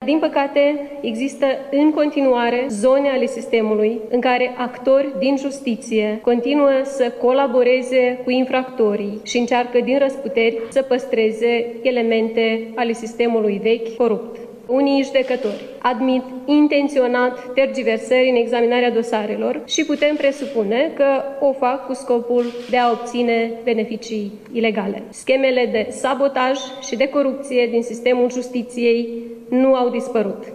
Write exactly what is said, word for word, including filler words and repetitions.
din păcate, există în continuare zone ale sistemului în care actori din justiție continuă să colaboreze cu infractorii și încearcă din răsputeri să păstreze elemente ale sistemului vechi corupt. Unii judecători admit intenționat tergiversări în examinarea dosarelor și putem presupune că o fac cu scopul de a obține beneficii ilegale. Schemele de sabotaj și de corupție din sistemul justiției nu au dispărut.